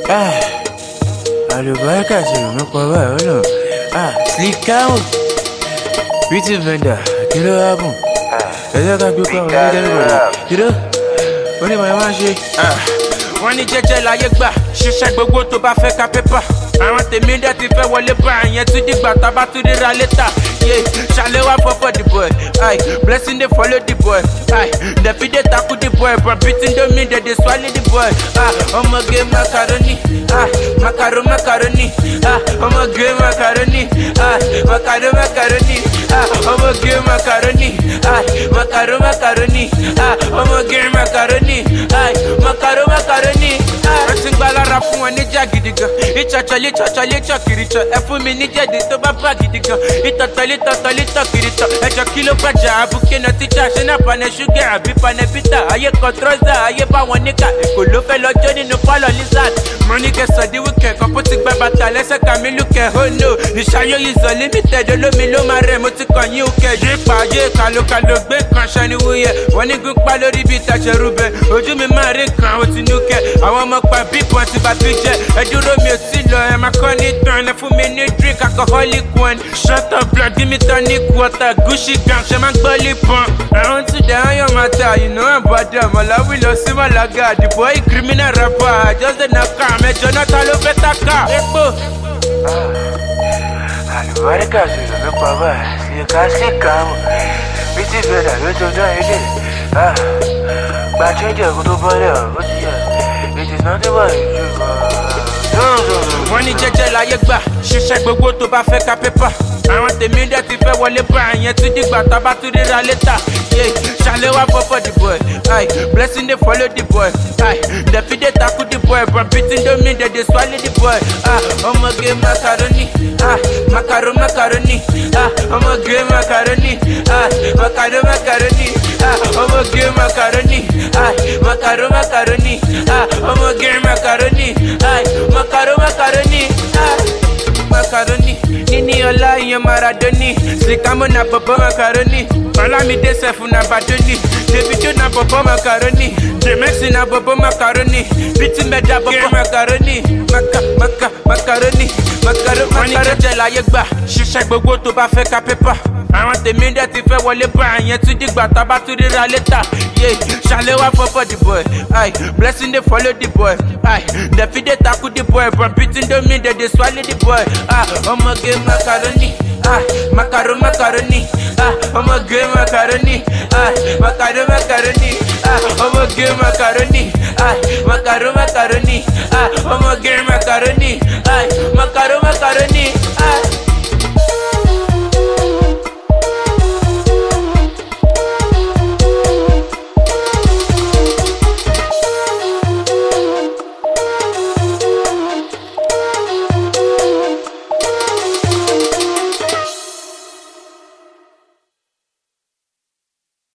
Àlùbáríkà ti rò mí pọ̀ báyìí ó náà. Slick out. Pretty vendor, kí ló hábùn? Ẹ̀jẹ̀ ká gbé pa àwọn ọmọdé lọ́wọ́. Kìdó, ó ní màá máa ṣe. Wọ́n ní jẹ́jẹ́ láyé gbà, ṣiṣẹ́ gbogbo tó bá fẹ́ ka pépà. Àwọn tèmi dẹ̀ ti fẹ́ wọlé bá àyẹn tún dìgbà tá a bá tún ríra létà. Ṣàlẹ́ wá fọ́fọ́ the boy, blessing dey follow the boy. Dẹ̀fi dé takú the boy, but beating don't mean that they swallow the boy. Ọmọge macaroni, macaroni. Ọmọge macaroni, macaroni. Ọmọge macaroni, macaroni. Ọmọge macaroni, macaroni. Wọ́n ti gba lára fún wọn níjà gidi gan. Ìtsọ̀tsọ̀ kìrìtsọ̀. Ẹ fún mi ní jẹ̀dí tó bá bá gidi gan. Ìtọ̀tọ̀ kìrìtọ̀. Ẹjọ́ kí ló gbàjà àbúké náà tíjà. Ṣé náà panẹ ṣúgẹ̀ àbí panẹ bítà? Ayé kan trọ́sà, ayé bá wọn níkà. Èkó ló fẹ́ lọ́jọ́ nínú pálọ̀ lizard. Mo ní kẹsàn-án dín wíkẹ̀ kan kó ti gbẹ bàtà lẹ́sẹ̀ Kamilu kẹ̀ oh no. Ìṣayó ìzọ̀ limited olómi ló máa rẹ̀ mo ti kàn yín òkè. Yé kàlókàló gbé kan ṣani wúyẹ̀. Wọ́n ní gún pa lórí bíi tàṣẹrù bẹ̀. Ojú mi máa rí kan ó ti núkẹ̀. Àwọn ọmọ pa bíbọn ti bàbí jẹ. Ẹ dúró mi ò sí lọ ẹ máa kọ́ ní tán. Ẹ fún mi ní drink alcoholic one. Shut up blood give me tonic water. Gucci gang ṣe máa gbọ́ lípọn. Ẹ̀rọ ti dẹ̀ ayọ̀ máa ta you know àbàdà. Mọ̀láwí lọ sí Màlága. The boy criminal rapper. Just dey knock am. Ẹjọ́ náà ta ló fẹ́ taka. Epo. Àlùbáríkà ti rò mí pọ̀ báyìí. Síkà mọ̀. Pretty vendor ló tó dán ilé. Gba change ẹ̀kú tó bọ́lẹ̀ ó ti yẹ. It is nothing but a Wọ́n ní jẹ́jẹ́ láyé gbà, ṣiṣẹ́ gbogbo tó bá fẹ́ ka pépà. Àwọn tèmi dẹ̀ ti fẹ́ wọlé bá àyẹn tún dìgbà tá a bá tún ríra létà. Ṣàlẹ́ wá fọ́fọ́ the boy, blessing dey follow the boy. Dẹ̀fi dé takú the boy, but beating don't mean that they swallow the boy. Ọmọge macaroni, macaroni. Ọmọge macaroni, macaroni. Ọmọge macaroni, macaroni. Ọmọge macaroni, macaroni. Nini ọlá ìyẹn Maradoni. Sìkámọ́ na bọ̀bọ̀ macaroni. Ọlámídé sẹ̀fù na Badoni. Davido na bọ̀bọ̀ macaroni. Jemexi na bọ̀bọ̀ macaroni. Bítí mẹ́ta bọ̀bọ̀ macaroni. Macaroni. Wọ́n ní jẹ́jẹ́ láyé gbà, ṣiṣẹ́ gbogbo tó bá fẹ́ ka pépà. Àwọn tèmi dẹ̀ ti fẹ́ wọlé bá àyẹn tún dìgbà tá a bá tún ríra létà. Ṣàlẹ́ wá fọ́fọ́ the boy, blessing dey follow the boy. Dẹ̀fi dé takú the boy, but beating don't mean that they swallow the boy. Ọmọge macaroni, macaroni. Ọmọge macaroni, macaroni. Ọmọge macaroni, macaroni. Ọmọge macaroni.